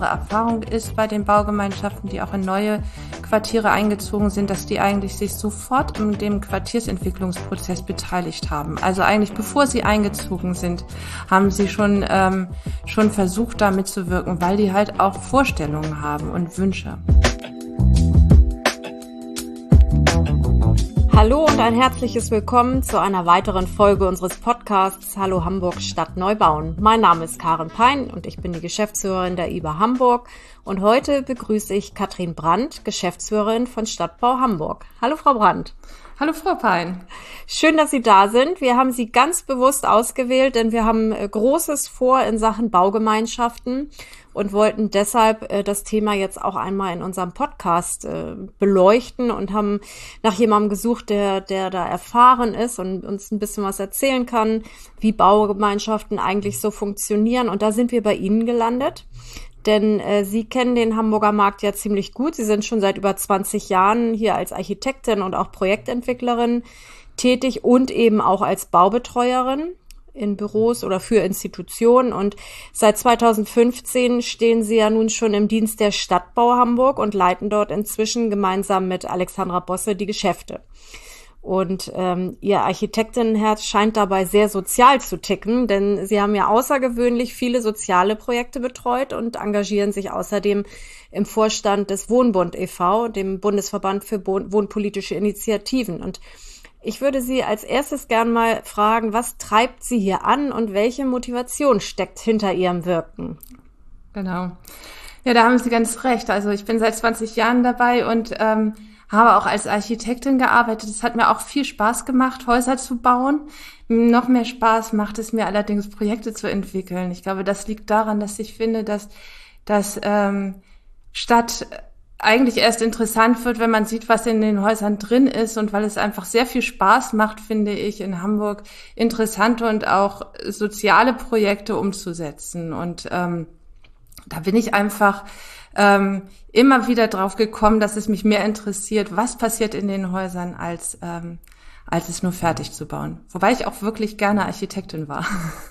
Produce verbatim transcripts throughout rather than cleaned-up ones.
Erfahrung ist bei den Baugemeinschaften, die auch in neue Quartiere eingezogen sind, dass die eigentlich sich sofort in dem Quartiersentwicklungsprozess beteiligt haben. Also eigentlich bevor sie eingezogen sind, haben sie schon, ähm, schon versucht, da mitzuwirken, weil die halt auch Vorstellungen haben und Wünsche. Hallo und ein herzliches Willkommen zu einer weiteren Folge unseres Podcasts Hallo Hamburg Stadt neu bauen. Mein Name ist Karin Pein und ich bin die Geschäftsführerin der I B A Hamburg und heute begrüße ich Katrin Brandt, Geschäftsführerin von Stadtbau Hamburg. Hallo Frau Brandt. Hallo Frau Pein. Schön, dass Sie da sind. Wir haben Sie ganz bewusst ausgewählt, denn wir haben Großes vor in Sachen Baugemeinschaften und wollten deshalb äh, das Thema jetzt auch einmal in unserem Podcast äh, beleuchten und haben nach jemandem gesucht, der der da erfahren ist und uns ein bisschen was erzählen kann, wie Baugemeinschaften eigentlich so funktionieren. Und da sind wir bei Ihnen gelandet. Denn äh, Sie kennen den Hamburger Markt ja ziemlich gut. Sie sind schon seit über zwanzig Jahren hier als Architektin und auch Projektentwicklerin tätig und eben auch als Baubetreuerin in Büros oder für Institutionen. Und seit zweitausendfünfzehn stehen Sie ja nun schon im Dienst der Stadtbau Hamburg und leiten dort inzwischen gemeinsam mit Alexandra Bosse die Geschäfte. Und ähm, Ihr Architektinnenherz scheint dabei sehr sozial zu ticken, denn Sie haben ja außergewöhnlich viele soziale Projekte betreut und engagieren sich außerdem im Vorstand des Wohnbund e V, dem Bundesverband für wohnpolitische Initiativen. Und ich würde Sie als erstes gern mal fragen, was treibt Sie hier an und welche Motivation steckt hinter Ihrem Wirken? Genau. Ja, da haben Sie ganz recht. Also ich bin seit zwanzig Jahren dabei und ähm, habe auch als Architektin gearbeitet. Es hat mir auch viel Spaß gemacht, Häuser zu bauen. Noch mehr Spaß macht es mir allerdings, Projekte zu entwickeln. Ich glaube, das liegt daran, dass ich finde, dass, dass ähm, Stadt eigentlich erst interessant wird, wenn man sieht, was in den Häusern drin ist, und weil es einfach sehr viel Spaß macht, finde ich, in Hamburg interessante und auch soziale Projekte umzusetzen. Und ähm, da bin ich einfach ähm, immer wieder drauf gekommen, dass es mich mehr interessiert, was passiert in den Häusern, als ähm, als es nur fertig zu bauen. Wobei ich auch wirklich gerne Architektin war.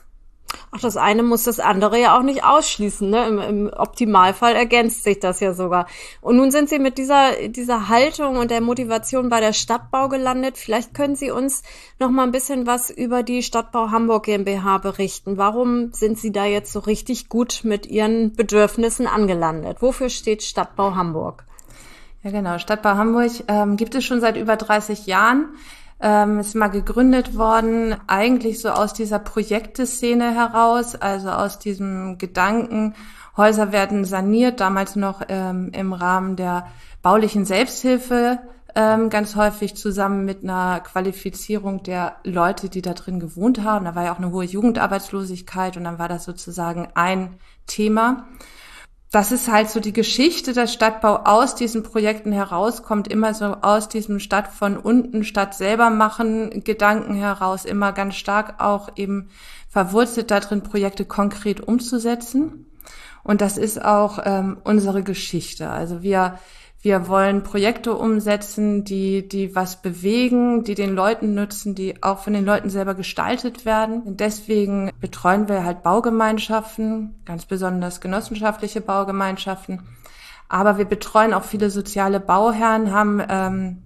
Ach, das eine muss das andere ja auch nicht ausschließen, ne? Im, im Optimalfall ergänzt sich das ja sogar. Und nun sind Sie mit dieser dieser Haltung und der Motivation bei der Stadtbau gelandet. Vielleicht können Sie uns noch mal ein bisschen was über die Stadtbau Hamburg GmbH berichten. Warum sind Sie da jetzt so richtig gut mit Ihren Bedürfnissen angelandet? Wofür steht Stadtbau Hamburg? Ja, genau. Stadtbau Hamburg ähm, gibt es schon seit über dreißig Jahren. Ähm, ist mal gegründet worden, eigentlich so aus dieser Projekteszene heraus, also aus diesem Gedanken, Häuser werden saniert, damals noch ähm, im Rahmen der baulichen Selbsthilfe, ähm, ganz häufig zusammen mit einer Qualifizierung der Leute, die da drin gewohnt haben. Da war ja auch eine hohe Jugendarbeitslosigkeit und dann war das sozusagen ein Thema. Das ist halt so die Geschichte, dass Stadtbau aus diesen Projekten herauskommt, immer so aus diesem Stadt von unten, Stadt selber machen Gedanken heraus, immer ganz stark auch eben verwurzelt darin, Projekte konkret umzusetzen. Und das ist auch ähm, unsere Geschichte. Also wir wir wollen Projekte umsetzen, die die was bewegen, die den Leuten nützen, die auch von den Leuten selber gestaltet werden. Und deswegen betreuen wir halt Baugemeinschaften, ganz besonders genossenschaftliche Baugemeinschaften. Aber wir betreuen auch viele soziale Bauherren, haben ähm,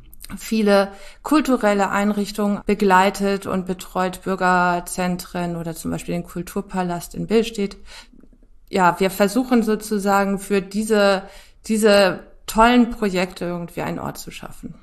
viele kulturelle Einrichtungen begleitet und betreut, Bürgerzentren oder zum Beispiel den Kulturpalast in Billstedt. Ja, wir versuchen sozusagen für diese diese tollen Projekte irgendwie einen Ort zu schaffen.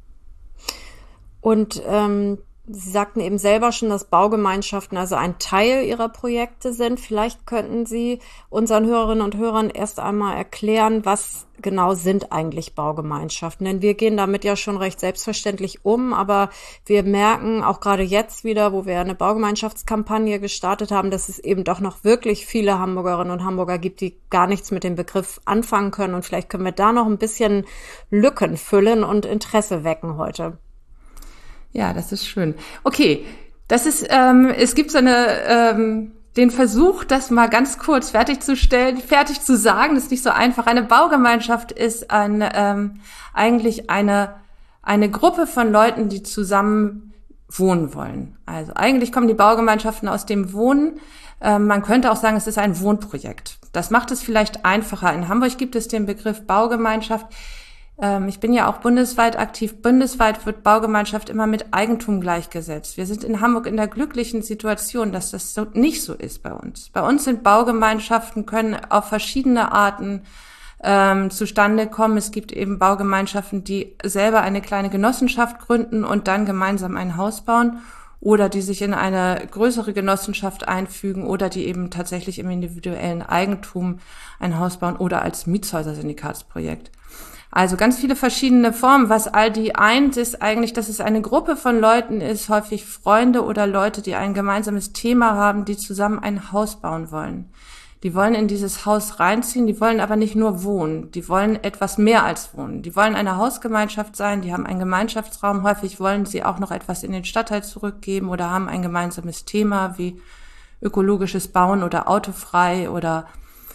Und ähm, Sie sagten eben selber schon, dass Baugemeinschaften also ein Teil Ihrer Projekte sind. Vielleicht könnten Sie unseren Hörerinnen und Hörern erst einmal erklären, was genau sind eigentlich Baugemeinschaften? Denn wir gehen damit ja schon recht selbstverständlich um, aber wir merken auch gerade jetzt wieder, wo wir eine Baugemeinschaftskampagne gestartet haben, dass es eben doch noch wirklich viele Hamburgerinnen und Hamburger gibt, die gar nichts mit dem Begriff anfangen können. Und vielleicht können wir da noch ein bisschen Lücken füllen und Interesse wecken heute. Ja, das ist schön. Okay, das ist, ähm, es gibt so eine, ähm, den Versuch, das mal ganz kurz fertigzustellen, fertig zu sagen, das ist nicht so einfach. Eine Baugemeinschaft ist ein, ähm, eigentlich eine, eine Gruppe von Leuten, die zusammen wohnen wollen. Also eigentlich kommen die Baugemeinschaften aus dem Wohnen. Ähm, man könnte auch sagen, es ist ein Wohnprojekt. Das macht es vielleicht einfacher. In Hamburg gibt es den Begriff Baugemeinschaft. Ähm, ich bin ja auch bundesweit aktiv. Bundesweit wird Baugemeinschaft immer mit Eigentum gleichgesetzt. Wir sind in Hamburg in der glücklichen Situation, dass das so nicht so ist bei uns. Bei uns sind Baugemeinschaften, können auf verschiedene Arten ähm, zustande kommen. Es gibt eben Baugemeinschaften, die selber eine kleine Genossenschaft gründen und dann gemeinsam ein Haus bauen oder die sich in eine größere Genossenschaft einfügen oder die eben tatsächlich im individuellen Eigentum ein Haus bauen oder als Mietshäuser-Syndikatsprojekt. Also ganz viele verschiedene Formen. Was all die eint, ist eigentlich, dass es eine Gruppe von Leuten ist, häufig Freunde oder Leute, die ein gemeinsames Thema haben, die zusammen ein Haus bauen wollen. Die wollen in dieses Haus reinziehen, die wollen aber nicht nur wohnen, die wollen etwas mehr als wohnen. Die wollen eine Hausgemeinschaft sein, die haben einen Gemeinschaftsraum, häufig wollen sie auch noch etwas in den Stadtteil zurückgeben oder haben ein gemeinsames Thema wie ökologisches Bauen oder autofrei oder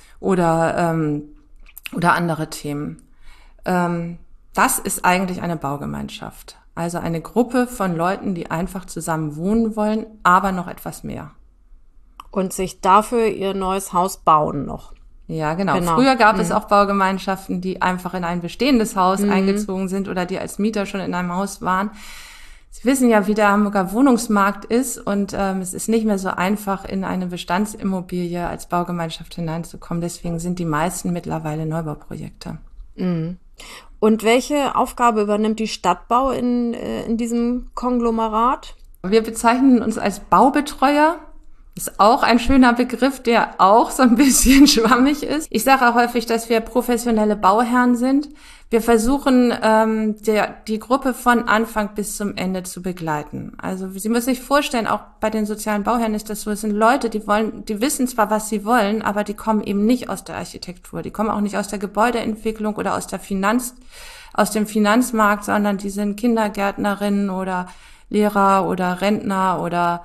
oder ähm, oder andere Themen. Ähm, das ist eigentlich eine Baugemeinschaft, also eine Gruppe von Leuten, die einfach zusammen wohnen wollen, aber noch etwas mehr. Und sich dafür ihr neues Haus bauen noch. Ja, genau. Genau. Früher gab Mhm. es auch Baugemeinschaften, die einfach in ein bestehendes Haus Mhm. eingezogen sind oder die als Mieter schon in einem Haus waren. Sie wissen ja, wie der Hamburger Wohnungsmarkt ist und ähm, es ist nicht mehr so einfach, in eine Bestandsimmobilie als Baugemeinschaft hineinzukommen. Deswegen sind die meisten mittlerweile Neubauprojekte. Mhm. Und welche Aufgabe übernimmt die Stadtbau in, äh, in diesem Konglomerat? Wir bezeichnen uns als Baubetreuer. Ist auch ein schöner Begriff, der auch so ein bisschen schwammig ist. Ich sage auch häufig, dass wir professionelle Bauherren sind. Wir versuchen, ähm, der, die Gruppe von Anfang bis zum Ende zu begleiten. Also Sie müssen sich vorstellen, auch bei den sozialen Bauherren ist das so, es sind Leute, die wollen, die wissen zwar, was sie wollen, aber die kommen eben nicht aus der Architektur. Die kommen auch nicht aus der Gebäudeentwicklung oder aus der Finanz, aus dem Finanzmarkt, sondern die sind Kindergärtnerinnen oder Lehrer oder Rentner oder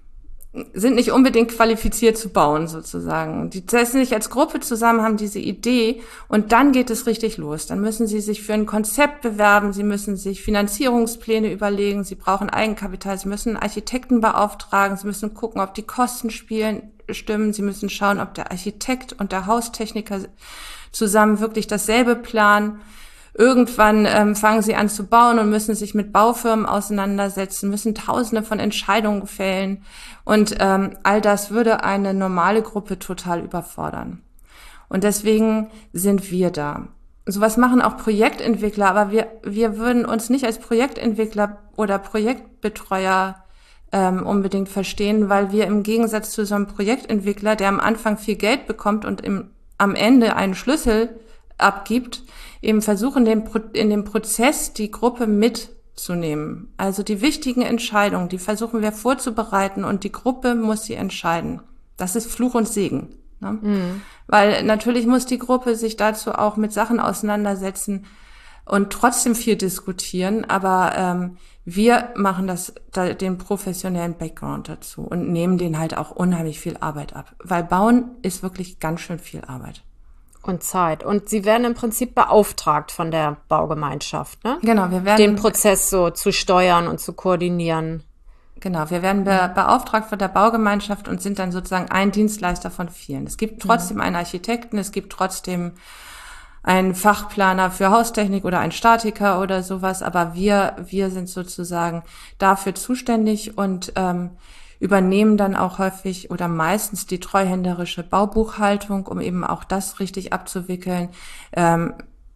sind nicht unbedingt qualifiziert zu bauen, sozusagen. Die setzen sich als Gruppe zusammen, haben diese Idee und dann geht es richtig los. Dann müssen sie sich für ein Konzept bewerben, sie müssen sich Finanzierungspläne überlegen, sie brauchen Eigenkapital, sie müssen einen Architekten beauftragen, sie müssen gucken, ob die Kosten spielen, stimmen, sie müssen schauen, ob der Architekt und der Haustechniker zusammen wirklich dasselbe planen. Irgendwann ähm, fangen sie an zu bauen und müssen sich mit Baufirmen auseinandersetzen, müssen Tausende von Entscheidungen fällen. Und ähm, all das würde eine normale Gruppe total überfordern. Und deswegen sind wir da. Sowas machen auch Projektentwickler, aber wir wir würden uns nicht als Projektentwickler oder Projektbetreuer ähm, unbedingt verstehen, weil wir im Gegensatz zu so einem Projektentwickler, der am Anfang viel Geld bekommt und im, am Ende einen Schlüssel abgibt, eben versuchen, den, in dem Prozess die Gruppe mitzunehmen. Also die wichtigen Entscheidungen, die versuchen wir vorzubereiten und die Gruppe muss sie entscheiden. Das ist Fluch und Segen. Ne? Mhm. Weil natürlich muss die Gruppe sich dazu auch mit Sachen auseinandersetzen und trotzdem viel diskutieren, aber ähm, wir machen das, da, den professionellen Background dazu und nehmen denen halt auch unheimlich viel Arbeit ab. Weil Bauen ist wirklich ganz schön viel Arbeit. Und Zeit. Und Sie werden im Prinzip beauftragt von der Baugemeinschaft, ne? Genau, wir werden den Prozess so zu steuern und zu koordinieren. Genau, wir werden be- beauftragt von der Baugemeinschaft und sind dann sozusagen ein Dienstleister von vielen. Es gibt trotzdem mhm. einen Architekten, es gibt trotzdem einen Fachplaner für Haustechnik oder einen Statiker oder sowas, aber wir wir sind sozusagen dafür zuständig und ähm, übernehmen dann auch häufig oder meistens die treuhänderische Baubuchhaltung, um eben auch das richtig abzuwickeln, ähm,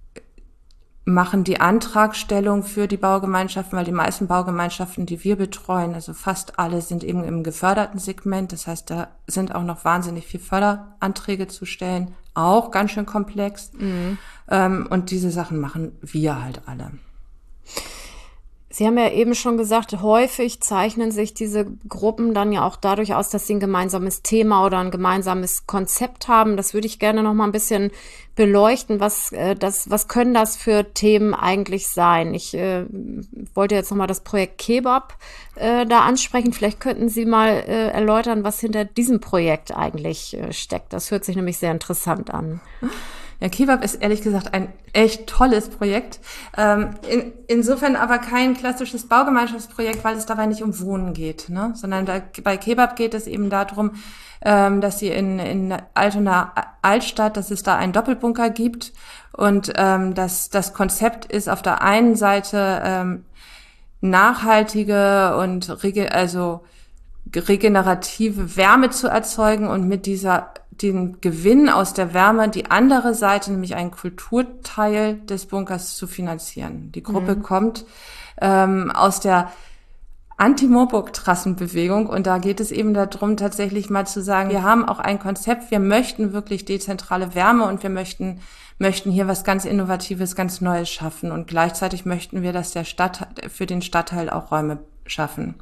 machen die Antragstellung für die Baugemeinschaften, weil die meisten Baugemeinschaften, die wir betreuen, also fast alle sind eben im geförderten Segment. Das heißt, da sind auch noch wahnsinnig viel Förderanträge zu stellen, auch ganz schön komplex. Mhm. Ähm, und diese Sachen machen wir halt alle. Sie haben ja eben schon gesagt, häufig zeichnen sich diese Gruppen dann ja auch dadurch aus, dass sie ein gemeinsames Thema oder ein gemeinsames Konzept haben. Das würde ich gerne noch mal ein bisschen beleuchten. Was, äh, das, was können das für Themen eigentlich sein? Ich äh, wollte jetzt noch mal das Projekt Kebab äh, da ansprechen. Vielleicht könnten Sie mal äh, erläutern, was hinter diesem Projekt eigentlich äh, steckt. Das hört sich nämlich sehr interessant an. Ja, Kebab ist ehrlich gesagt ein echt tolles Projekt. Ähm, in, insofern aber kein klassisches Baugemeinschaftsprojekt, weil es dabei nicht um Wohnen geht, ne? Sondern da, bei Kebab geht es eben darum, ähm, dass sie in, in Altona Altstadt, dass es da einen Doppelbunker gibt und ähm, dass das Konzept ist auf der einen Seite ähm, nachhaltige und rege, also regenerative Wärme zu erzeugen und mit dieser den Gewinn aus der Wärme die andere Seite, nämlich einen Kulturteil des Bunkers zu finanzieren. Die Gruppe mhm. kommt ähm, aus der Anti-Moorburg-Trassenbewegung und da geht es eben darum, tatsächlich mal zu sagen, wir haben auch ein Konzept, wir möchten wirklich dezentrale Wärme und wir möchten möchten hier was ganz Innovatives, ganz Neues schaffen und gleichzeitig möchten wir, dass der Stadt für den Stadtteil auch Räume schaffen.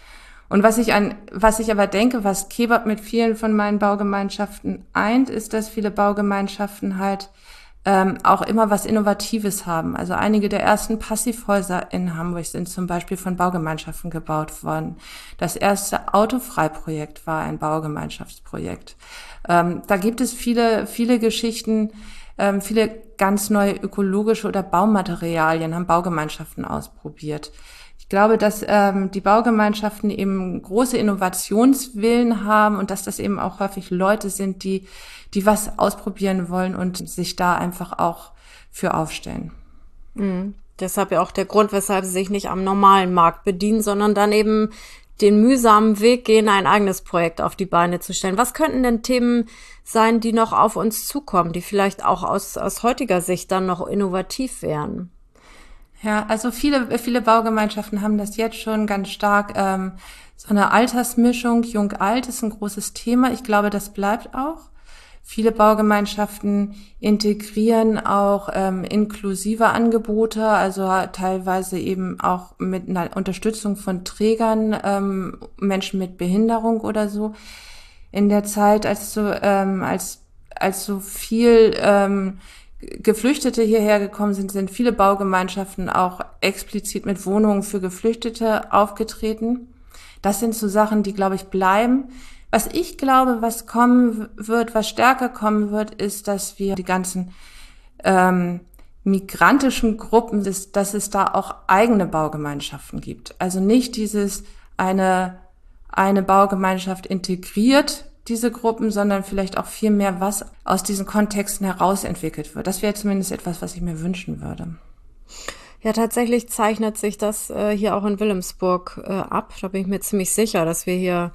Und was ich an, was ich aber denke, was Kebab mit vielen von meinen Baugemeinschaften eint, ist, dass viele Baugemeinschaften halt ähm, auch immer was Innovatives haben. Also einige der ersten Passivhäuser in Hamburg sind zum Beispiel von Baugemeinschaften gebaut worden. Das erste Autofrei-Projekt war ein Baugemeinschaftsprojekt. Ähm, da gibt es viele, viele Geschichten, ähm, viele ganz neue ökologische oder Baumaterialien haben Baugemeinschaften ausprobiert. Ich glaube, dass ähm, die Baugemeinschaften eben große Innovationswillen haben und dass das eben auch häufig Leute sind, die die was ausprobieren wollen und sich da einfach auch für aufstellen. Mhm. Deshalb ja auch der Grund, weshalb sie sich nicht am normalen Markt bedienen, sondern dann eben den mühsamen Weg gehen, ein eigenes Projekt auf die Beine zu stellen. Was könnten denn Themen sein, die noch auf uns zukommen, die vielleicht auch aus, aus heutiger Sicht dann noch innovativ wären? Ja, also viele, viele Baugemeinschaften haben das jetzt schon ganz stark, ähm, so eine Altersmischung, Jung-Alt ist ein großes Thema. Ich glaube, das bleibt auch. Viele Baugemeinschaften integrieren auch ähm, inklusive Angebote, also teilweise eben auch mit einer Unterstützung von Trägern, ähm, Menschen mit Behinderung oder so. In der Zeit, als so, ähm, als, als so viel ähm, Geflüchtete hierher gekommen sind, sind viele Baugemeinschaften auch explizit mit Wohnungen für Geflüchtete aufgetreten. Das sind so Sachen, die, glaube ich, bleiben. Was ich glaube, was kommen wird, was stärker kommen wird, ist, dass wir die ganzen ähm, migrantischen Gruppen, dass, dass es da auch eigene Baugemeinschaften gibt. Also nicht dieses eine, eine Baugemeinschaft integriert diese Gruppen, sondern vielleicht auch viel mehr, was aus diesen Kontexten heraus entwickelt wird. Das wäre zumindest etwas, was ich mir wünschen würde. Ja, tatsächlich zeichnet sich das äh, hier auch in Wilhelmsburg äh, ab. Da bin ich mir ziemlich sicher, dass wir hier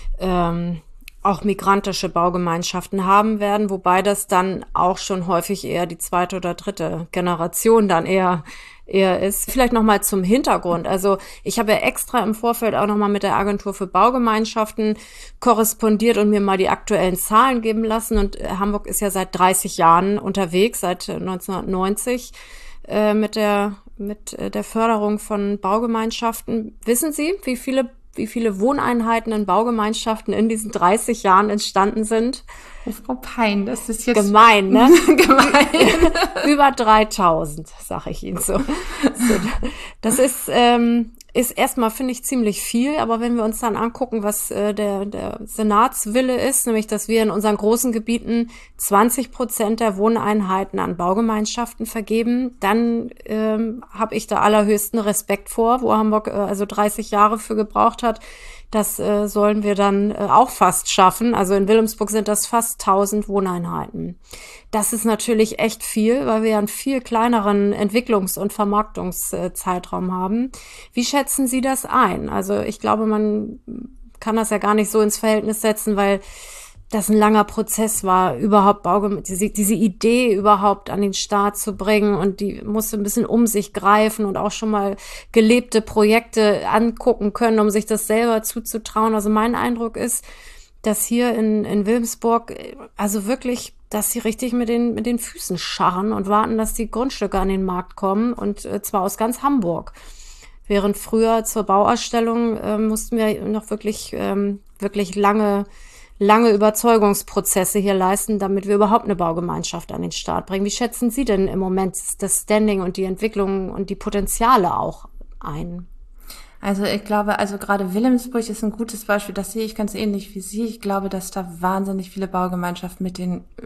ähm, auch migrantische Baugemeinschaften haben werden, wobei das dann auch schon häufig eher die zweite oder dritte Generation dann eher eher ist. Vielleicht noch mal zum Hintergrund. Also ich habe ja extra im Vorfeld auch noch mal mit der Agentur für Baugemeinschaften korrespondiert und mir mal die aktuellen Zahlen geben lassen. Und Hamburg ist ja seit dreißig Jahren unterwegs, seit neunzehnhundertneunzig äh, mit der mit der Förderung von Baugemeinschaften. Wissen Sie, wie viele wie viele Wohneinheiten in Baugemeinschaften in diesen dreißig Jahren entstanden sind? Oh, Frau Pein, das ist jetzt gemein, ne? Gemein. Über dreitausend, sag ich Ihnen so. so das ist ähm, ist erstmal, finde ich, ziemlich viel, aber wenn wir uns dann angucken, was äh, der der Senatswille ist, nämlich, dass wir in unseren großen Gebieten zwanzig Prozent der Wohneinheiten an Baugemeinschaften vergeben, dann ähm, habe ich da allerhöchsten Respekt vor, wo Hamburg äh, also dreißig Jahre für gebraucht hat. Das äh, sollen wir dann äh, auch fast schaffen. Also in Wilhelmsburg sind das fast tausend Wohneinheiten. Das ist natürlich echt viel, weil wir ja einen viel kleineren Entwicklungs- und Vermarktungszeitraum haben. Wie schätzen Sie das ein? Also ich glaube, man kann das ja gar nicht so ins Verhältnis setzen, weil das ein langer Prozess war, überhaupt Baugem- diese, diese Idee überhaupt an den Start zu bringen, und die musste ein bisschen um sich greifen und auch schon mal gelebte Projekte angucken können, um sich das selber zuzutrauen. Also mein Eindruck ist, dass hier in, in Wilhelmsburg, also wirklich, dass sie richtig mit den, mit den Füßen scharren und warten, dass die Grundstücke an den Markt kommen, und äh, zwar aus ganz Hamburg. Während früher zur Bauausstellung äh, mussten wir noch wirklich, ähm, wirklich lange lange Überzeugungsprozesse hier leisten, damit wir überhaupt eine Baugemeinschaft an den Start bringen. Wie schätzen Sie denn im Moment das Standing und die Entwicklung und die Potenziale auch ein? Also ich glaube, also gerade Wilhelmsburg ist ein gutes Beispiel. Das sehe ich ganz ähnlich wie Sie. Ich glaube, dass da wahnsinnig viele Baugemeinschaften mit den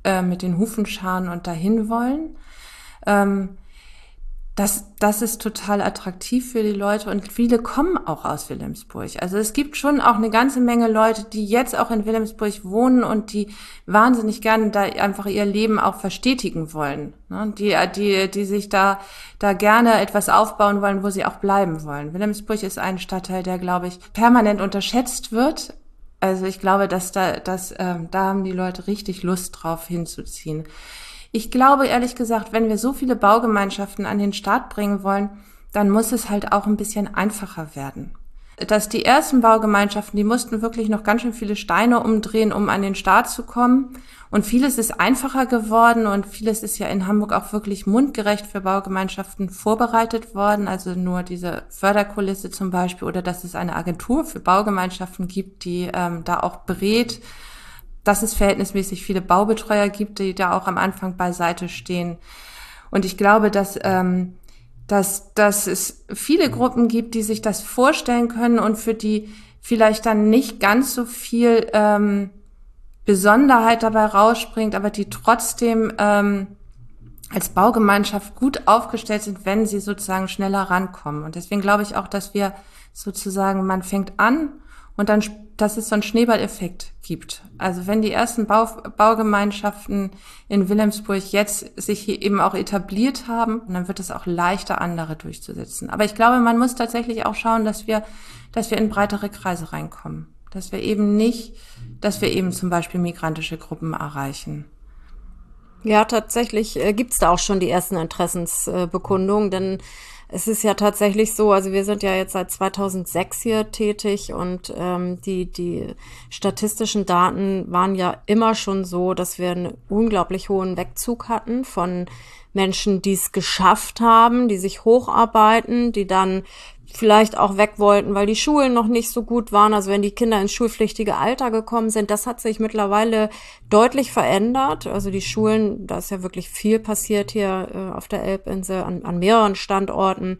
äh, mit den Hufen scharen und dahin wollen. Ähm, Das, das ist total attraktiv für die Leute und viele kommen auch aus Wilhelmsburg. Also es gibt schon auch eine ganze Menge Leute, die jetzt auch in Wilhelmsburg wohnen und die wahnsinnig gerne da einfach ihr Leben auch verstetigen wollen, ne? Die, die, die sich da, da gerne etwas aufbauen wollen, wo sie auch bleiben wollen. Wilhelmsburg ist ein Stadtteil, der, glaube ich, permanent unterschätzt wird. Also ich glaube, dass da, dass, ähm, da haben die Leute richtig Lust drauf hinzuziehen. Ich glaube, ehrlich gesagt, wenn wir so viele Baugemeinschaften an den Start bringen wollen, dann muss es halt auch ein bisschen einfacher werden. Dass die ersten Baugemeinschaften, die mussten wirklich noch ganz schön viele Steine umdrehen, um an den Start zu kommen. Und vieles ist einfacher geworden und vieles ist ja in Hamburg auch wirklich mundgerecht für Baugemeinschaften vorbereitet worden. Also nur diese Förderkulisse zum Beispiel oder dass es eine Agentur für Baugemeinschaften gibt, die ähm, da auch berät, dass es verhältnismäßig viele Baubetreuer gibt, die da auch am Anfang beiseite stehen. Und ich glaube, dass, ähm, dass, dass es viele Gruppen gibt, die sich das vorstellen können und für die vielleicht dann nicht ganz so viel ähm, Besonderheit dabei rausspringt, aber die trotzdem ähm, als Baugemeinschaft gut aufgestellt sind, wenn sie sozusagen schneller rankommen. Und deswegen glaube ich auch, dass wir sozusagen, man fängt an und dann, dass es so einen Schneeballeffekt gibt. Also wenn die ersten Bau, Baugemeinschaften in Wilhelmsburg jetzt sich hier eben auch etabliert haben, dann wird es auch leichter, andere durchzusetzen. Aber ich glaube, man muss tatsächlich auch schauen, dass wir, dass wir in breitere Kreise reinkommen. Dass wir eben nicht, dass wir eben zum Beispiel migrantische Gruppen erreichen. Ja, tatsächlich äh, gibt's da auch schon die ersten Interessensbekundungen, denn es ist ja tatsächlich so, also wir sind ja jetzt seit zweitausendsechs hier tätig und ähm, die die statistischen Daten waren ja immer schon so, dass wir einen unglaublich hohen Wegzug hatten von Menschen, die es geschafft haben, die sich hocharbeiten, die dann vielleicht auch weg wollten, weil die Schulen noch nicht so gut waren. Also wenn die Kinder ins schulpflichtige Alter gekommen sind, das hat sich mittlerweile deutlich verändert. Also die Schulen, da ist ja wirklich viel passiert hier äh, auf der Elbinsel an, an mehreren Standorten.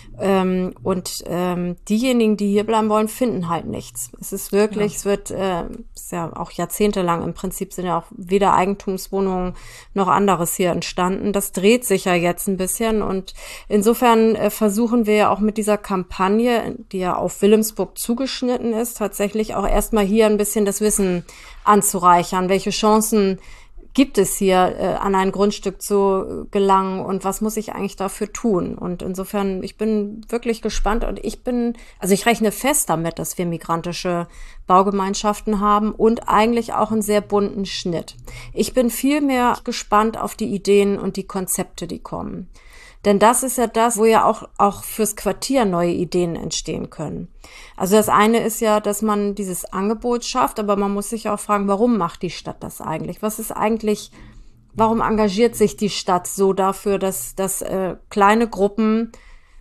Ähm, und ähm, diejenigen, die hier bleiben wollen, finden halt nichts. Es ist wirklich, ja. es wird, äh, ist ja auch jahrzehntelang im Prinzip sind ja auch weder Eigentumswohnungen noch anderes hier entstanden. Das dreht sich ja jetzt ein bisschen und insofern äh, versuchen wir ja auch mit dieser Kampagne, die ja auf Wilhelmsburg zugeschnitten ist, tatsächlich auch erstmal hier ein bisschen das Wissen anzureichern, welche Chancen gibt es hier, äh, an ein Grundstück zu gelangen und was muss ich eigentlich dafür tun? Und insofern, ich bin wirklich gespannt und ich bin, also ich rechne fest damit, dass wir migrantische Baugemeinschaften haben und eigentlich auch einen sehr bunten Schnitt. Ich bin viel mehr gespannt auf die Ideen und die Konzepte, die kommen. Denn das ist ja das, wo ja auch, auch fürs Quartier neue Ideen entstehen können. Also das eine ist ja, dass man dieses Angebot schafft, aber man muss sich auch fragen, warum macht die Stadt das eigentlich? Was ist eigentlich, warum engagiert sich die Stadt so dafür, dass, dass äh, kleine Gruppen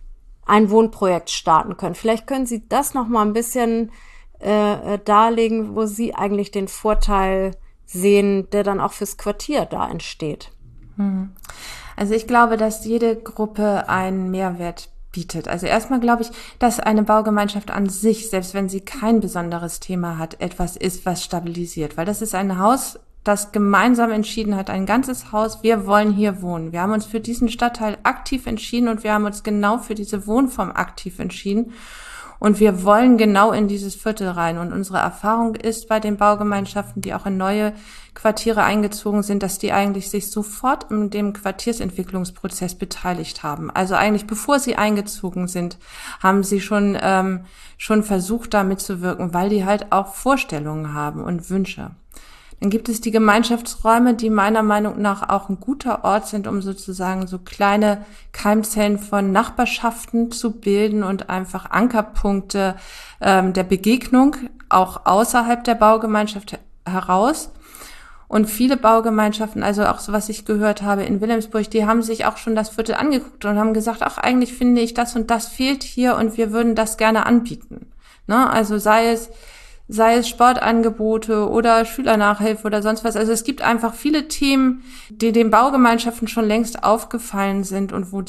ein Wohnprojekt starten können? Vielleicht können Sie das noch mal ein bisschen äh, darlegen, wo Sie eigentlich den Vorteil sehen, der dann auch fürs Quartier da entsteht. Hm. Also ich glaube, dass jede Gruppe einen Mehrwert bietet. Also erstmal glaube ich, dass eine Baugemeinschaft an sich, selbst wenn sie kein besonderes Thema hat, etwas ist, was stabilisiert. Weil das ist ein Haus, das gemeinsam entschieden hat, ein ganzes Haus, wir wollen hier wohnen. Wir haben uns für diesen Stadtteil aktiv entschieden und wir haben uns genau für diese Wohnform aktiv entschieden. Und wir wollen genau in dieses Viertel rein. Und unsere Erfahrung ist bei den Baugemeinschaften, die auch in neue Quartiere eingezogen sind, dass die eigentlich sich sofort in dem Quartiersentwicklungsprozess beteiligt haben. Also eigentlich bevor sie eingezogen sind, haben sie schon ähm, schon versucht, da mitzuwirken, weil die halt auch Vorstellungen haben und Wünsche. Dann gibt es die Gemeinschaftsräume, die meiner Meinung nach auch ein guter Ort sind, um sozusagen so kleine Keimzellen von Nachbarschaften zu bilden und einfach Ankerpunkte ähm, der Begegnung auch außerhalb der Baugemeinschaft heraus. Und viele Baugemeinschaften, also auch so was ich gehört habe in Wilhelmsburg, die haben sich auch schon das Viertel angeguckt und haben gesagt, ach, eigentlich finde ich das und das fehlt hier und wir würden das gerne anbieten. Ne? Also sei es sei es Sportangebote oder Schülernachhilfe oder sonst was. Also es gibt einfach viele Themen, die den Baugemeinschaften schon längst aufgefallen sind und wo die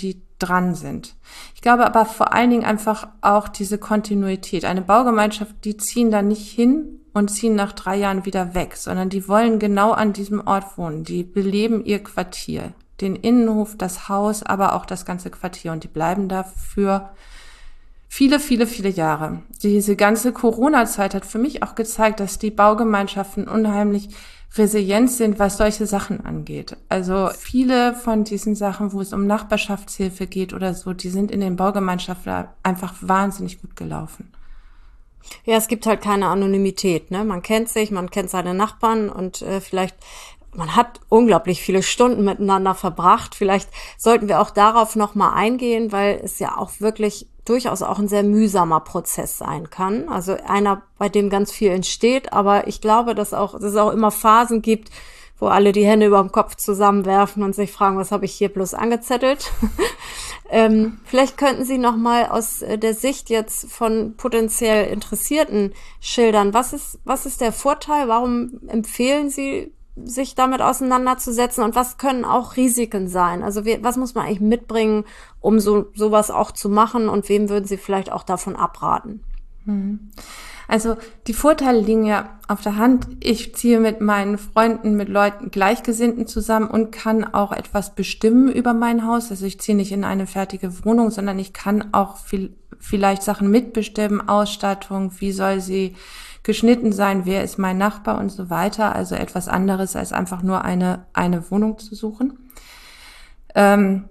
dran sind. Ich glaube aber vor allen Dingen einfach auch diese Kontinuität. Eine Baugemeinschaft, die ziehen da nicht hin und ziehen nach drei Jahren wieder weg, sondern die wollen genau an diesem Ort wohnen. Die beleben ihr Quartier, den Innenhof, das Haus, aber auch das ganze Quartier, und die bleiben da für viele, viele, viele Jahre. Diese ganze Corona-Zeit hat für mich auch gezeigt, dass die Baugemeinschaften unheimlich resilient sind, was solche Sachen angeht. Also viele von diesen Sachen, wo es um Nachbarschaftshilfe geht oder so, die sind in den Baugemeinschaften einfach wahnsinnig gut gelaufen. Ja, es gibt halt keine Anonymität, ne? Man kennt sich, man kennt seine Nachbarn und äh, vielleicht, man hat unglaublich viele Stunden miteinander verbracht. Vielleicht sollten wir auch darauf nochmal eingehen, weil es ja auch wirklich durchaus auch ein sehr mühsamer Prozess sein kann. Also einer, bei dem ganz viel entsteht, aber ich glaube, dass auch, dass es auch immer Phasen gibt, wo alle die Hände über dem Kopf zusammenwerfen und sich fragen, was habe ich hier bloß angezettelt? ähm, vielleicht könnten Sie noch mal aus der Sicht jetzt von potenziell Interessierten schildern, was ist, was ist der Vorteil? Warum empfehlen Sie, sich damit auseinanderzusetzen, und was können auch Risiken sein? Also wie, was muss man eigentlich mitbringen, um so sowas auch zu machen, und wem würden Sie vielleicht auch davon abraten? Also die Vorteile liegen ja auf der Hand. Ich ziehe mit meinen Freunden, mit Leuten, Gleichgesinnten zusammen und kann auch etwas bestimmen über mein Haus. Also ich ziehe nicht in eine fertige Wohnung, sondern ich kann auch viel, vielleicht Sachen mitbestimmen, Ausstattung, wie soll sie geschnitten sein, wer ist mein Nachbar und so weiter. Also etwas anderes als einfach nur eine, eine Wohnung zu suchen. Ähm,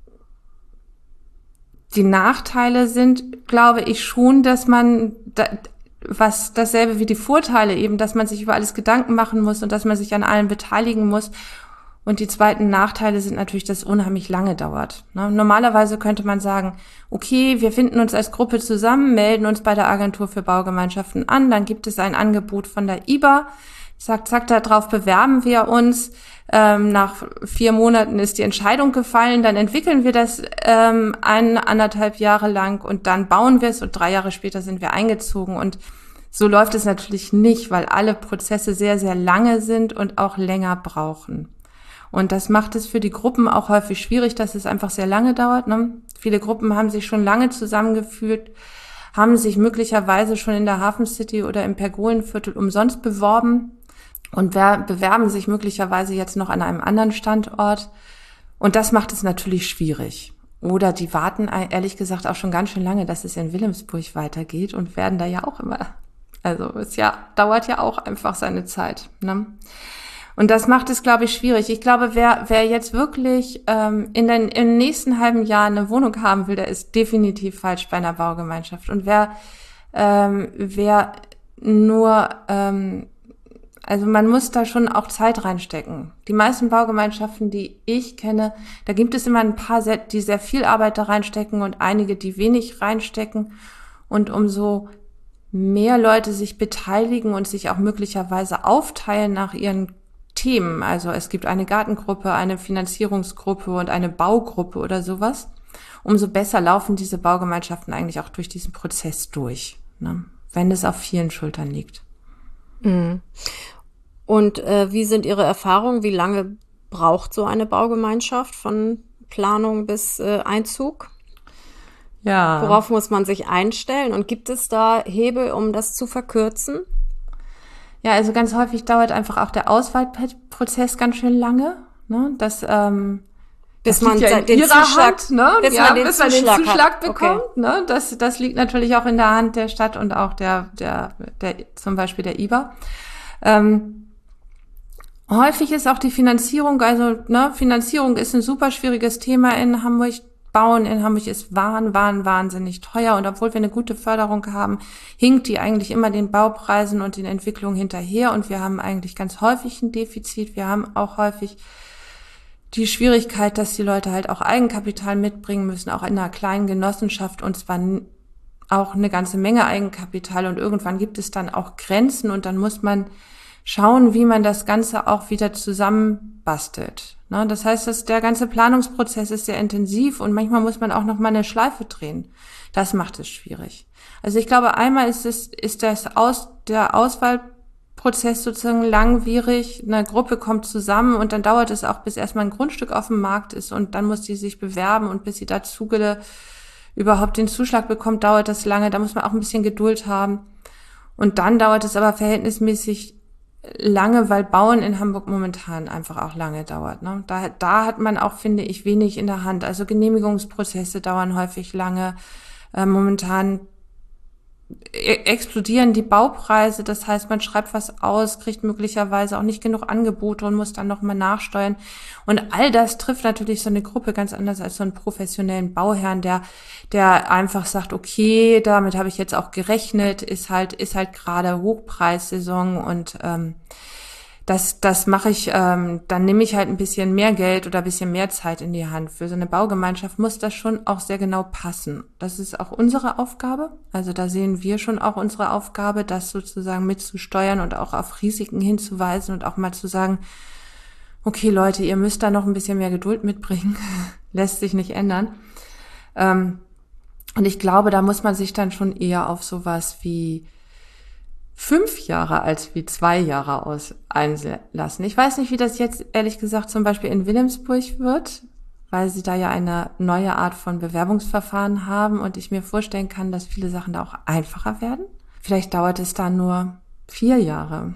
die Nachteile sind, glaube ich, schon, dass man, da, was dasselbe wie die Vorteile eben, dass man sich über alles Gedanken machen muss und dass man sich an allem beteiligen muss. Und die zweiten Nachteile sind natürlich, dass es unheimlich lange dauert. Ne? Normalerweise könnte man sagen, okay, wir finden uns als Gruppe zusammen, melden uns bei der Agentur für Baugemeinschaften an, dann gibt es ein Angebot von der I B A, zack, zack, darauf bewerben wir uns. Ähm, nach vier Monaten ist die Entscheidung gefallen, dann entwickeln wir das ähm, ein, anderthalb Jahre lang und dann bauen wir es, und drei Jahre später sind wir eingezogen. Und so läuft es natürlich nicht, weil alle Prozesse sehr, sehr lange sind und auch länger brauchen. Und das macht es für die Gruppen auch häufig schwierig, dass es einfach sehr lange dauert. Ne? Viele Gruppen haben sich schon lange zusammengeführt, haben sich möglicherweise schon in der Hafen City oder im Pergolenviertel umsonst beworben und bewerben sich möglicherweise jetzt noch an einem anderen Standort. Und das macht es natürlich schwierig. Oder die warten ehrlich gesagt auch schon ganz schön lange, dass es in Wilhelmsburg weitergeht, und werden da ja auch immer. Also es ja dauert ja auch einfach seine Zeit. Ne? Und das macht es, glaube ich, schwierig. Ich glaube, wer wer jetzt wirklich ähm, in den im nächsten halben Jahr eine Wohnung haben will, der ist definitiv falsch bei einer Baugemeinschaft. Und wer ähm, wer nur, ähm, also man muss da schon auch Zeit reinstecken. Die meisten Baugemeinschaften, die ich kenne, da gibt es immer ein paar, die sehr viel Arbeit da reinstecken und einige, die wenig reinstecken. Und umso mehr Leute sich beteiligen und sich auch möglicherweise aufteilen nach ihren Themen, also es gibt eine Gartengruppe, eine Finanzierungsgruppe und eine Baugruppe oder sowas, umso besser laufen diese Baugemeinschaften eigentlich auch durch diesen Prozess durch, ne? Wenn es auf vielen Schultern liegt. Mhm. Und äh, wie sind Ihre Erfahrungen? Wie lange braucht so eine Baugemeinschaft von Planung bis äh, Einzug? Ja. Worauf muss man sich einstellen? Und gibt es da Hebel, um das zu verkürzen? Ja, also ganz häufig dauert einfach auch der Auswahlprozess ganz schön lange, ne? Das, ähm, bis das man liegt ja in den ihrer Zuschlag, Hand, ne? bis Ja, man den bis man Zuschlag, den Zuschlag hat. bekommt, Okay. ne? Das, das liegt natürlich auch in der Hand der Stadt und auch der, der, der, zum Beispiel der I B A. Ähm, häufig ist auch die Finanzierung, also, ne, Finanzierung ist ein super schwieriges Thema in Hamburg. Bauen in Hamburg ist wahn, wahn, wahnsinnig teuer, und obwohl wir eine gute Förderung haben, hinkt die eigentlich immer den Baupreisen und den Entwicklungen hinterher, und wir haben eigentlich ganz häufig ein Defizit. Wir haben auch häufig die Schwierigkeit, dass die Leute halt auch Eigenkapital mitbringen müssen, auch in einer kleinen Genossenschaft, und zwar auch eine ganze Menge Eigenkapital, und irgendwann gibt es dann auch Grenzen, und dann muss man schauen, wie man das Ganze auch wieder zusammenbastelt. Ne? Das heißt, dass der ganze Planungsprozess ist sehr intensiv, und manchmal muss man auch noch mal eine Schleife drehen. Das macht es schwierig. Also ich glaube, einmal ist es ist das aus der Auswahlprozess Prozess sozusagen langwierig. Eine Gruppe kommt zusammen und dann dauert es auch, bis erstmal ein Grundstück auf dem Markt ist und dann muss die sich bewerben und bis sie dazu überhaupt den Zuschlag bekommt, dauert das lange. Da muss man auch ein bisschen Geduld haben. Und dann dauert es aber verhältnismäßig lange, weil Bauen in Hamburg momentan einfach auch lange dauert. Ne? Da, da hat man auch, finde ich, wenig in der Hand. Also Genehmigungsprozesse dauern häufig lange. Äh, momentan explodieren die Baupreise, das heißt, man schreibt was aus, kriegt möglicherweise auch nicht genug Angebote und muss dann nochmal nachsteuern. Und all das trifft natürlich so eine Gruppe ganz anders als so einen professionellen Bauherrn, der der einfach sagt, okay, damit habe ich jetzt auch gerechnet, ist halt ist halt gerade Hochpreissaison und ähm, das das mache ich, ähm, dann nehme ich halt ein bisschen mehr Geld oder ein bisschen mehr Zeit in die Hand. Für so eine Baugemeinschaft muss das schon auch sehr genau passen. Das ist auch unsere Aufgabe. Also da sehen wir schon auch unsere Aufgabe, das sozusagen mitzusteuern und auch auf Risiken hinzuweisen und auch mal zu sagen, okay Leute, ihr müsst da noch ein bisschen mehr Geduld mitbringen. Lässt sich nicht ändern. Ähm, und ich glaube, da muss man sich dann schon eher auf sowas wie fünf Jahre als wie zwei Jahre aus einlassen. Ich weiß nicht, wie das jetzt ehrlich gesagt zum Beispiel in Wilhelmsburg wird, weil sie da ja eine neue Art von Bewerbungsverfahren haben und ich mir vorstellen kann, dass viele Sachen da auch einfacher werden. Vielleicht dauert es da nur vier Jahre.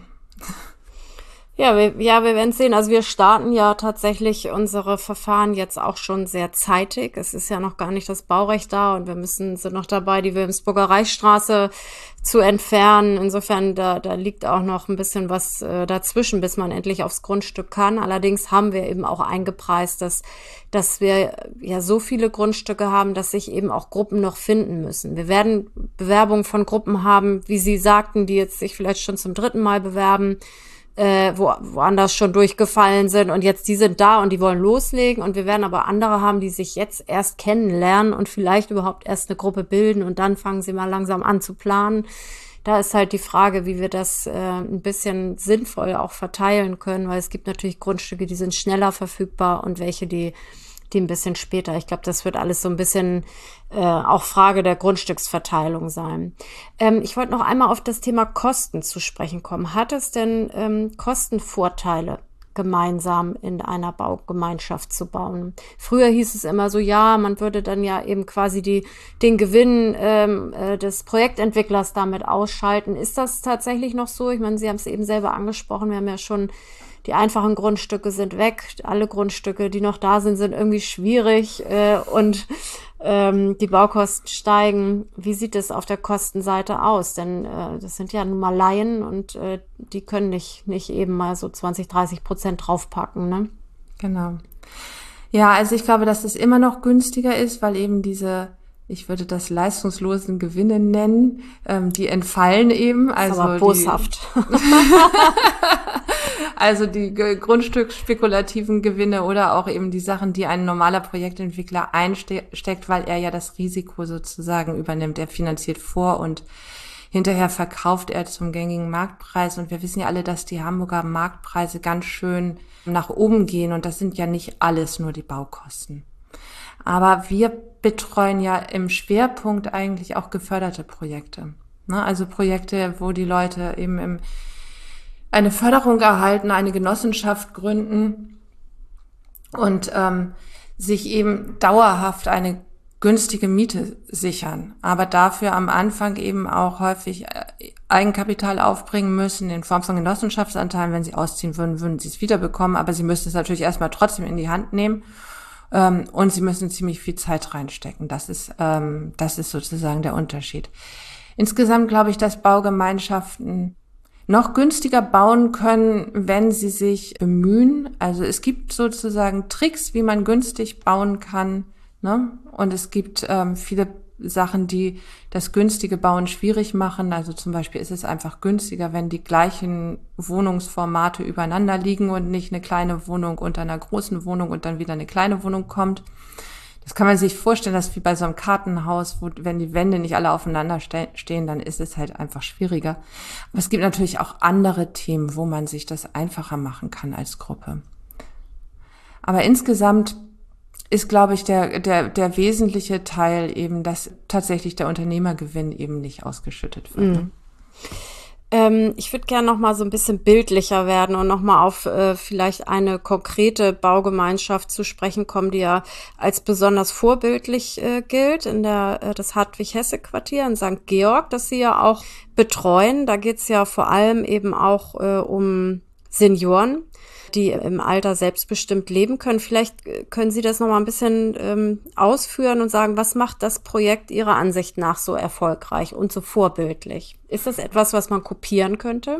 Ja, wir, ja, wir werden sehen. Also wir starten ja tatsächlich unsere Verfahren jetzt auch schon sehr zeitig. Es ist ja noch gar nicht das Baurecht da und wir müssen sind noch dabei, die Wilhelmsburger Reichsstraße zu entfernen. Insofern, da, da liegt auch noch ein bisschen was äh, dazwischen, bis man endlich aufs Grundstück kann. Allerdings haben wir eben auch eingepreist, dass, dass wir ja so viele Grundstücke haben, dass sich eben auch Gruppen noch finden müssen. Wir werden Bewerbungen von Gruppen haben, wie Sie sagten, die jetzt sich vielleicht schon zum dritten Mal bewerben, äh, wo woanders schon durchgefallen sind und jetzt die sind da und die wollen loslegen und wir werden aber andere haben, die sich jetzt erst kennenlernen und vielleicht überhaupt erst eine Gruppe bilden und dann fangen sie mal langsam an zu planen. Da ist halt die Frage, wie wir das äh, ein bisschen sinnvoll auch verteilen können, weil es gibt natürlich Grundstücke, die sind schneller verfügbar und welche, die die ein bisschen später. Ich glaube, das wird alles so ein bisschen äh, auch Frage der Grundstücksverteilung sein. Ähm, ich wollte noch einmal auf das Thema Kosten zu sprechen kommen. Hat es denn ähm, Kostenvorteile, gemeinsam in einer Baugemeinschaft zu bauen? Früher hieß es immer so, ja, man würde dann ja eben quasi die den Gewinn ähm, äh, des Projektentwicklers damit ausschalten. Ist das tatsächlich noch so? Ich meine, Sie haben es eben selber angesprochen, wir haben ja schon die einfachen Grundstücke sind weg, alle Grundstücke, die noch da sind, sind irgendwie schwierig äh, und ähm, die Baukosten steigen. Wie sieht es auf der Kostenseite aus? Denn äh, das sind ja nun mal Laien und äh, die können nicht nicht eben mal so zwanzig, dreißig Prozent draufpacken, ne? Genau. Ja, also ich glaube, dass es immer noch günstiger ist, weil eben diese, ich würde das leistungslosen Gewinne nennen, ähm, die entfallen eben. Also aber boshaft. Also die grundstücksspekulativen Gewinne oder auch eben die Sachen, die ein normaler Projektentwickler einsteckt, weil er ja das Risiko sozusagen übernimmt. Er finanziert vor und hinterher verkauft er zum gängigen Marktpreis. Und wir wissen ja alle, dass die Hamburger Marktpreise ganz schön nach oben gehen. Und das sind ja nicht alles nur die Baukosten. Aber wir betreuen ja im Schwerpunkt eigentlich auch geförderte Projekte. Also Projekte, wo die Leute eben im eine Förderung erhalten, eine Genossenschaft gründen und ähm, sich eben dauerhaft eine günstige Miete sichern, aber dafür am Anfang eben auch häufig Eigenkapital aufbringen müssen in Form von Genossenschaftsanteilen. Wenn sie ausziehen würden, würden sie es wiederbekommen, aber sie müssen es natürlich erstmal trotzdem in die Hand nehmen ähm, und sie müssen ziemlich viel Zeit reinstecken. Das ist, ähm, das ist sozusagen der Unterschied. Insgesamt glaube ich, dass Baugemeinschaften noch günstiger bauen können, wenn sie sich bemühen. Also es gibt sozusagen Tricks, wie man günstig bauen kann, ne? Und es gibt ähm, viele Sachen, die das günstige Bauen schwierig machen. Also zum Beispiel ist es einfach günstiger, wenn die gleichen Wohnungsformate übereinander liegen und nicht eine kleine Wohnung unter einer großen Wohnung und dann wieder eine kleine Wohnung kommt. Das kann man sich vorstellen, dass wie bei so einem Kartenhaus, wo wenn die Wände nicht alle aufeinander ste- stehen, dann ist es halt einfach schwieriger. Aber es gibt natürlich auch andere Themen, wo man sich das einfacher machen kann als Gruppe. Aber insgesamt ist, glaube ich, der der der wesentliche Teil eben, dass tatsächlich der Unternehmergewinn eben nicht ausgeschüttet wird. Mhm. Ähm, ich würde gerne noch mal so ein bisschen bildlicher werden und noch mal auf äh, vielleicht eine konkrete Baugemeinschaft zu sprechen kommen, die ja als besonders vorbildlich äh, gilt, in der äh, das Hartwig-Hesse-Quartier in Sankt Georg, das Sie ja auch betreuen. Da geht es ja vor allem eben auch äh, um Senioren, die im Alter selbstbestimmt leben können. Vielleicht äh, können Sie das noch mal ein bisschen ähm, ausführen und sagen, was macht das Projekt Ihrer Ansicht nach so erfolgreich und so vorbildlich? Ist das etwas, was man kopieren könnte?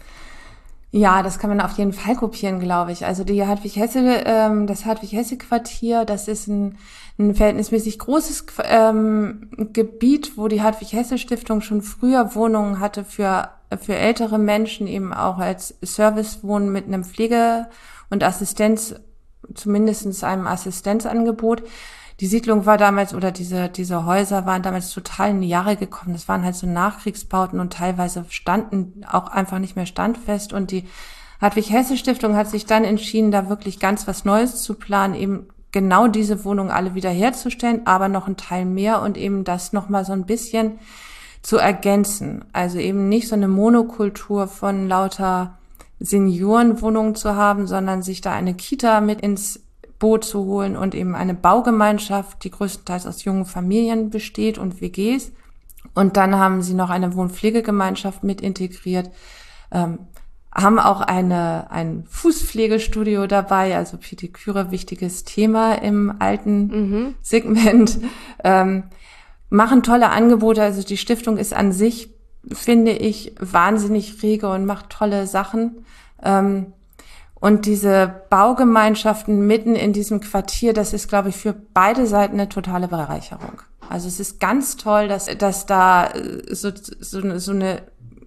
Ja, das kann man auf jeden Fall kopieren, glaube ich. Also die Hartwig-Hesse, ähm, das Hartwig-Hesse-Quartier, das ist ein, ein verhältnismäßig großes ähm, Gebiet, wo die Hartwig-Hesse-Stiftung schon früher Wohnungen hatte für für ältere Menschen, eben auch als Servicewohnen mit einem Pflege- und Assistenz, zumindest einem Assistenzangebot. Die Siedlung war damals, oder diese, diese Häuser waren damals total in die Jahre gekommen. Das waren halt so Nachkriegsbauten und teilweise standen auch einfach nicht mehr standfest. Und die Hartwig-Hesse-Stiftung hat sich dann entschieden, da wirklich ganz was Neues zu planen, eben genau diese Wohnungen alle wiederherzustellen, aber noch ein Teil mehr und eben das nochmal so ein bisschen zu ergänzen. Also eben nicht so eine Monokultur von lauter Seniorenwohnungen zu haben, sondern sich da eine Kita mit ins Boot zu holen und eben eine Baugemeinschaft, die größtenteils aus jungen Familien besteht und W Gs. Und dann haben sie noch eine Wohnpflegegemeinschaft mit integriert, ähm, haben auch eine ein Fußpflegestudio dabei, also Pediküre, wichtiges Thema im alten mhm. Segment. Ähm, machen tolle Angebote, also die Stiftung ist an sich, finde ich, wahnsinnig rege und macht tolle Sachen. Ähm, Und diese Baugemeinschaften mitten in diesem Quartier, das ist, glaube ich, für beide Seiten eine totale Bereicherung. Also es ist ganz toll, dass, dass da so, so, so eine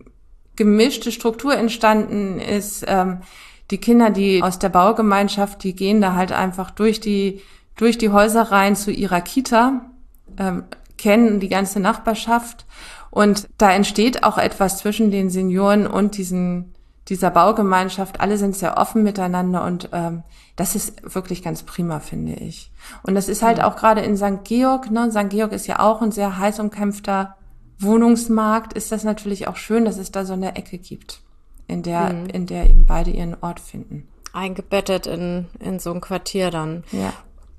gemischte Struktur entstanden ist. Ähm, die Kinder, die aus der Baugemeinschaft, die gehen da halt einfach durch die, durch die Häuser rein zu ihrer Kita, ähm, kennen die ganze Nachbarschaft. Und da entsteht auch etwas zwischen den Senioren und diesen dieser Baugemeinschaft. Alle sind sehr offen miteinander und ähm, das ist wirklich ganz prima, finde ich. Und das ist halt mhm. auch gerade in Sankt Georg, ne? Sankt Georg ist ja auch ein sehr heiß umkämpfter Wohnungsmarkt, ist das natürlich auch schön, dass es da so eine Ecke gibt, in der, mhm. in der eben beide ihren Ort finden. Eingebettet in, in so ein Quartier dann. Ja.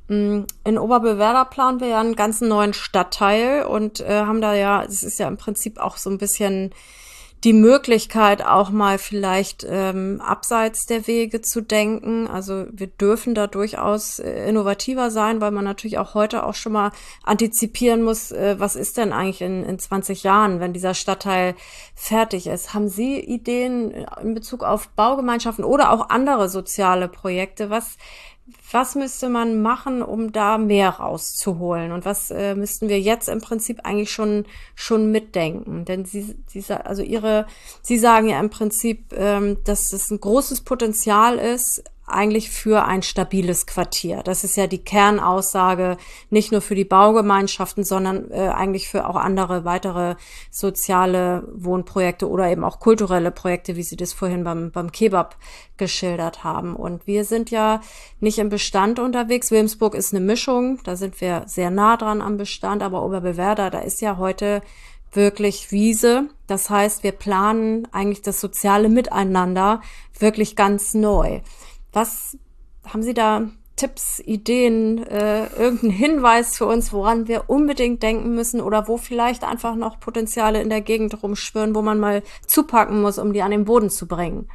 In Oberbewerder planen wir ja einen ganz neuen Stadtteil und äh, haben da ja, es ist ja im Prinzip auch so ein bisschen die Möglichkeit, auch mal vielleicht ähm, abseits der Wege zu denken. Also wir dürfen da durchaus äh, innovativer sein, weil man natürlich auch heute auch schon mal antizipieren muss, äh, was ist denn eigentlich in, in zwanzig Jahren, wenn dieser Stadtteil fertig ist. Haben Sie Ideen in Bezug auf Baugemeinschaften oder auch andere soziale Projekte? Was Was müsste man machen, um da mehr rauszuholen? Und was äh, müssten wir jetzt im Prinzip eigentlich schon schon mitdenken? Denn Sie, Sie, also Ihre, Sie sagen ja im Prinzip, ähm, dass das ein großes Potenzial ist, eigentlich für ein stabiles Quartier. Das ist ja die Kernaussage, nicht nur für die Baugemeinschaften, sondern äh, eigentlich für auch andere weitere soziale Wohnprojekte oder eben auch kulturelle Projekte, wie Sie das vorhin beim, beim Kebab geschildert haben. Und wir sind ja nicht im Bestand unterwegs. Wilmsburg ist eine Mischung, da sind wir sehr nah dran am Bestand, aber Oberbewerder, da ist ja heute wirklich Wiese. Das heißt, wir planen eigentlich das soziale Miteinander wirklich ganz neu. Was haben Sie da Tipps, Ideen, äh, irgendeinen Hinweis für uns, woran wir unbedingt denken müssen oder wo vielleicht einfach noch Potenziale in der Gegend rumschwirren, wo man mal zupacken muss, um die an den Boden zu bringen?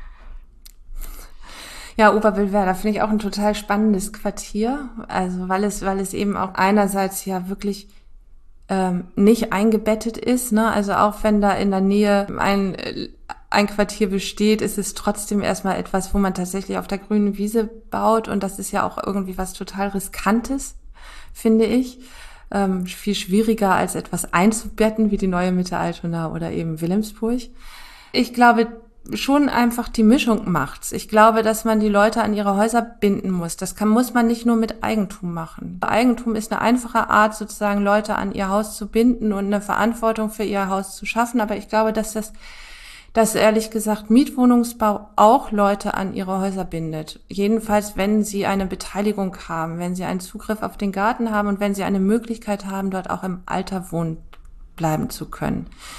Ja, Oberwildwerder finde ich auch ein total spannendes Quartier, also weil es, weil es eben auch einerseits ja wirklich ähm, nicht eingebettet ist, ne? Also auch wenn da in der Nähe ein ein Quartier besteht, ist es trotzdem erstmal etwas, wo man tatsächlich auf der grünen Wiese baut. Und das ist ja auch irgendwie was total Riskantes, finde ich. Ähm, viel schwieriger als etwas einzubetten, wie die neue Mitte Altona oder eben Wilhelmsburg. Ich glaube schon einfach, die Mischung macht's. Ich glaube, dass man die Leute an ihre Häuser binden muss. Das kann, muss man nicht nur mit Eigentum machen. Eigentum ist eine einfache Art, sozusagen Leute an ihr Haus zu binden und eine Verantwortung für ihr Haus zu schaffen. Aber ich glaube, dass das dass ehrlich gesagt Mietwohnungsbau auch Leute an ihre Häuser bindet. Jedenfalls, wenn sie eine Beteiligung haben, wenn sie einen Zugriff auf den Garten haben und wenn sie eine Möglichkeit haben, dort auch im Alter wohnen bleiben zu können.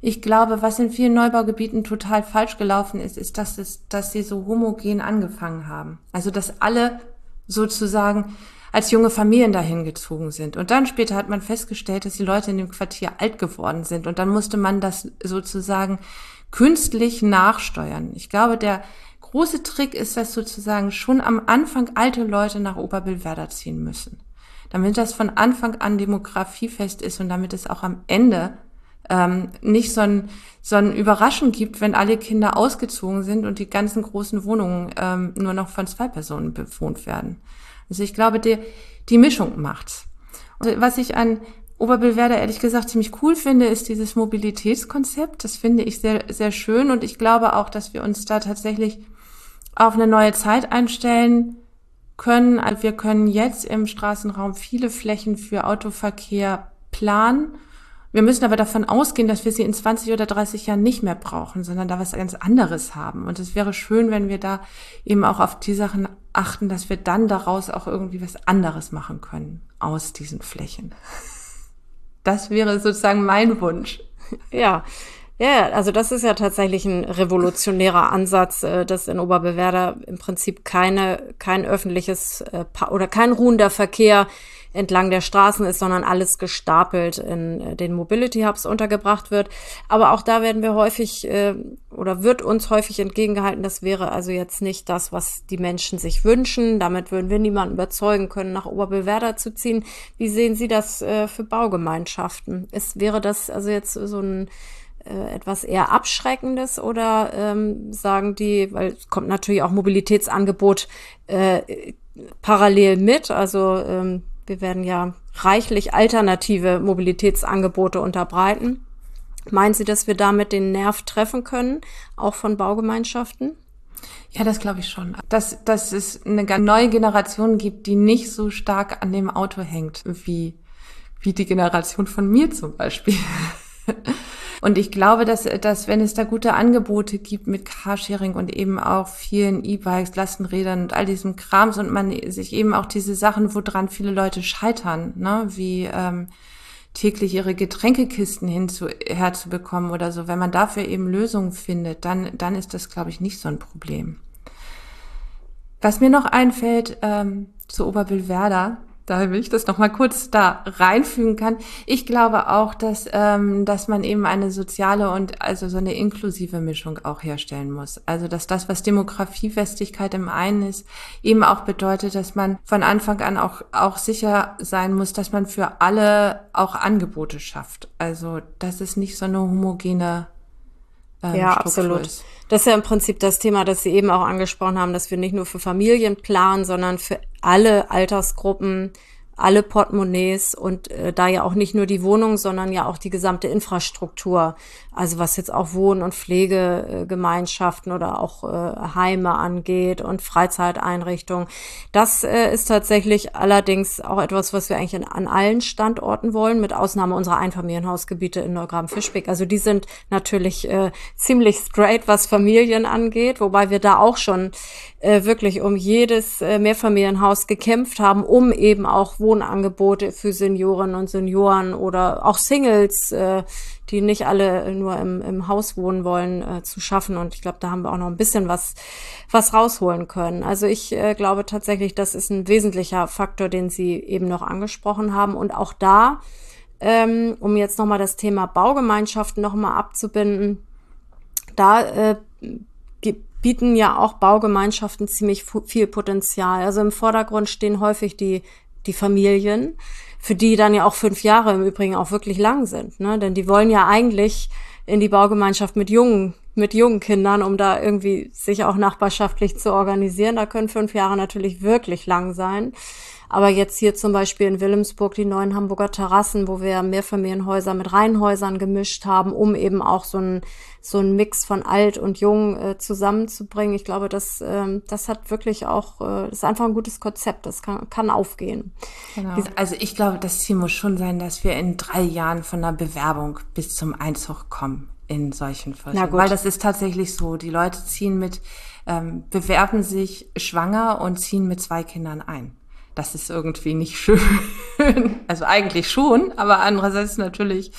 Ich glaube, was in vielen Neubaugebieten total falsch gelaufen ist, ist, dass es, dass sie so homogen angefangen haben. Also, dass alle sozusagen als junge Familien dahin gezogen sind. Und dann später hat man festgestellt, dass die Leute in dem Quartier alt geworden sind. Und dann musste man das sozusagen künstlich nachsteuern. Ich glaube, der große Trick ist, dass sozusagen schon am Anfang alte Leute nach Oberbillwerder ziehen müssen. Damit das von Anfang an demografiefest ist und damit es auch am Ende ähm, nicht so ein, so ein Überraschung gibt, wenn alle Kinder ausgezogen sind und die ganzen großen Wohnungen ähm, nur noch von zwei Personen bewohnt werden. Also ich glaube, die, die Mischung macht's. Und was ich an Oberbillwerder ehrlich gesagt ziemlich cool finde, ist dieses Mobilitätskonzept. Das finde ich sehr, sehr schön und ich glaube auch, dass wir uns da tatsächlich auf eine neue Zeit einstellen können. Also wir können jetzt im Straßenraum viele Flächen für Autoverkehr planen. Wir müssen aber davon ausgehen, dass wir sie in zwanzig oder dreißig Jahren nicht mehr brauchen, sondern da was ganz anderes haben. Und es wäre schön, wenn wir da eben auch auf die Sachen achten, dass wir dann daraus auch irgendwie was anderes machen können aus diesen Flächen. Das wäre sozusagen mein Wunsch. Ja, ja, also das ist ja tatsächlich ein revolutionärer Ansatz, dass in Oberbillwerder im Prinzip keine kein öffentliches oder kein ruhender Verkehr entlang der Straßen ist, sondern alles gestapelt in den Mobility Hubs untergebracht wird. Aber auch da werden wir häufig äh, oder wird uns häufig entgegengehalten, das wäre also jetzt nicht das, was die Menschen sich wünschen. Damit würden wir niemanden überzeugen können, nach Oberbillwerder zu ziehen. Wie sehen Sie das äh, für Baugemeinschaften? Ist, wäre das also jetzt so ein äh, etwas eher Abschreckendes oder ähm, sagen die, weil es kommt natürlich auch Mobilitätsangebot äh, parallel mit, also ähm, wir werden ja reichlich alternative Mobilitätsangebote unterbreiten. Meinen Sie, dass wir damit den Nerv treffen können, auch von Baugemeinschaften? Ja, das glaube ich schon. Dass, dass es eine neue Generation gibt, die nicht so stark an dem Auto hängt, wie, wie die Generation von mir zum Beispiel. Und ich glaube, dass, dass wenn es da gute Angebote gibt mit Carsharing und eben auch vielen E-Bikes, Lastenrädern und all diesem Krams und man sich eben auch diese Sachen, woran viele Leute scheitern, ne, wie ähm, täglich ihre Getränkekisten hinzu, herzubekommen oder so, wenn man dafür eben Lösungen findet, dann, dann ist das, glaube ich, nicht so ein Problem. Was mir noch einfällt ähm, zu Oberbillwerder, da will ich das noch mal kurz da reinfügen kann. Ich glaube auch, dass ähm, dass man eben eine soziale und also so eine inklusive Mischung auch herstellen muss. Also dass das, was Demografiefestigkeit im einen ist, eben auch bedeutet, dass man von Anfang an auch auch sicher sein muss, dass man für alle auch Angebote schafft. Also dass es nicht so eine homogene ähm, ja, Struktur absolut. ist. Das ist ja im Prinzip das Thema, das Sie eben auch angesprochen haben, dass wir nicht nur für Familien planen, sondern für alle Altersgruppen, alle Portemonnaies und äh, da ja auch nicht nur die Wohnung, sondern ja auch die gesamte Infrastruktur. Also was jetzt auch Wohn- und Pflegegemeinschaften oder auch äh, Heime angeht und Freizeiteinrichtungen. Das äh, ist tatsächlich allerdings auch etwas, was wir eigentlich in, an allen Standorten wollen, mit Ausnahme unserer Einfamilienhausgebiete in Neugraben-Fischbeck. Also die sind natürlich äh, ziemlich straight, was Familien angeht, wobei wir da auch schon äh, wirklich um jedes äh, Mehrfamilienhaus gekämpft haben, um eben auch Wohnangebote für Seniorinnen und Senioren oder auch Singles, äh, die nicht alle nur im, im Haus wohnen wollen, äh, zu schaffen. Und ich glaube, da haben wir auch noch ein bisschen was, was rausholen können. Also ich äh, glaube tatsächlich, das ist ein wesentlicher Faktor, den Sie eben noch angesprochen haben. Und auch da, ähm, um jetzt nochmal das Thema Baugemeinschaften nochmal abzubinden, da äh, bieten ja auch Baugemeinschaften ziemlich viel Potenzial. Also im Vordergrund stehen häufig die die Familien, für die dann ja auch fünf Jahre im Übrigen auch wirklich lang sind, ne? Denn die wollen ja eigentlich in die Baugemeinschaft mit jungen, mit jungen Kindern, um da irgendwie sich auch nachbarschaftlich zu organisieren. Da können fünf Jahre natürlich wirklich lang sein. Aber jetzt hier zum Beispiel in Wilhelmsburg die neuen Hamburger Terrassen, wo wir Mehrfamilienhäuser mit Reihenhäusern gemischt haben, um eben auch so ein so ein Mix von alt und jung äh, zusammenzubringen. Ich glaube, das ähm, das hat wirklich auch, äh, das ist einfach ein gutes Konzept. Das kann kann aufgehen. Genau. Also ich glaube, das Ziel muss schon sein, dass wir in drei Jahren von der Bewerbung bis zum Einzug kommen in solchen Flächen. Weil das ist tatsächlich so. Die Leute ziehen mit, ähm, bewerben sich schwanger und ziehen mit zwei Kindern ein. Das ist irgendwie nicht schön. Also eigentlich schon, aber andererseits natürlich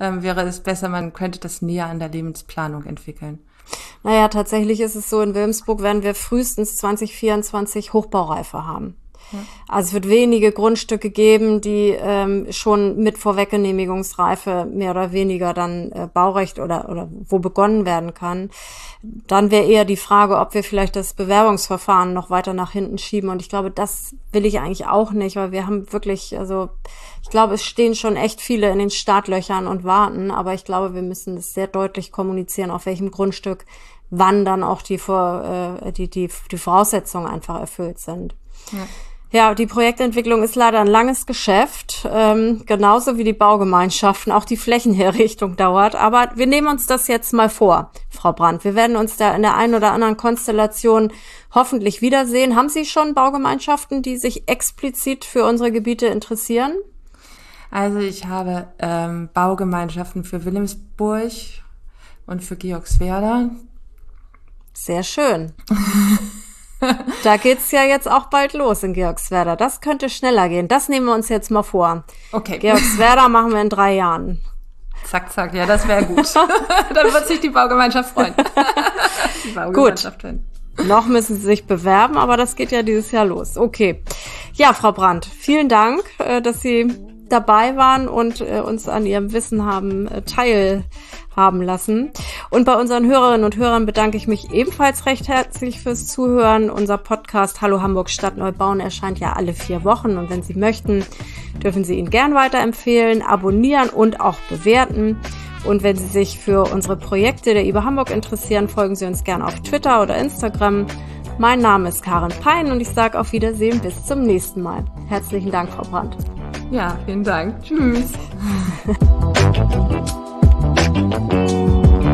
ähm, wäre es besser, man könnte das näher an der Lebensplanung entwickeln. Naja, tatsächlich ist es so, in Wilhelmsburg werden wir frühestens zwanzig vierundzwanzig Hochbaureife haben. Ja. Also es wird wenige Grundstücke geben, die ähm, schon mit Vorweggenehmigungsreife mehr oder weniger dann äh, Baurecht oder oder wo begonnen werden kann. Dann wäre eher die Frage, ob wir vielleicht das Bewerbungsverfahren noch weiter nach hinten schieben. Und ich glaube, das will ich eigentlich auch nicht, weil wir haben wirklich, also ich glaube, es stehen schon echt viele in den Startlöchern und warten. Aber ich glaube, wir müssen das sehr deutlich kommunizieren, auf welchem Grundstück wann dann auch die, Vor, äh, die, die, die Voraussetzungen einfach erfüllt sind. Ja. Ja, die Projektentwicklung ist leider ein langes Geschäft, ähm, genauso wie die Baugemeinschaften. Auch die Flächenherrichtung dauert. Aber wir nehmen uns das jetzt mal vor, Frau Brandt. Wir werden uns da in der einen oder anderen Konstellation hoffentlich wiedersehen. Haben Sie schon Baugemeinschaften, die sich explizit für unsere Gebiete interessieren? Also ich habe ähm, Baugemeinschaften für Wilhelmsburg und für Georgswerda. Sehr schön. Da geht's ja jetzt auch bald los in Georgswerda. Das könnte schneller gehen. Das nehmen wir uns jetzt mal vor. Okay. Georgswerda machen wir in drei Jahren. Zack, zack. Ja, das wäre gut. Dann wird sich die Baugemeinschaft freuen. Die Baugemeinschaft gut. Noch müssen Sie sich bewerben, aber das geht ja dieses Jahr los. Okay. Ja, Frau Brandt, vielen Dank, dass Sie dabei waren und uns an Ihrem Wissen haben teil haben lassen. Und bei unseren Hörerinnen und Hörern bedanke ich mich ebenfalls recht herzlich fürs Zuhören. Unser Podcast Hallo Hamburg Stadt Neubauen erscheint ja alle vier Wochen und wenn Sie möchten, dürfen Sie ihn gern weiterempfehlen, abonnieren und auch bewerten. Und wenn Sie sich für unsere Projekte der I B A Hamburg interessieren, folgen Sie uns gern auf Twitter oder Instagram. Mein Name ist Karin Pein und ich sage auf Wiedersehen bis zum nächsten Mal. Herzlichen Dank, Frau Brandt. Ja, vielen Dank. Tschüss. Thank you.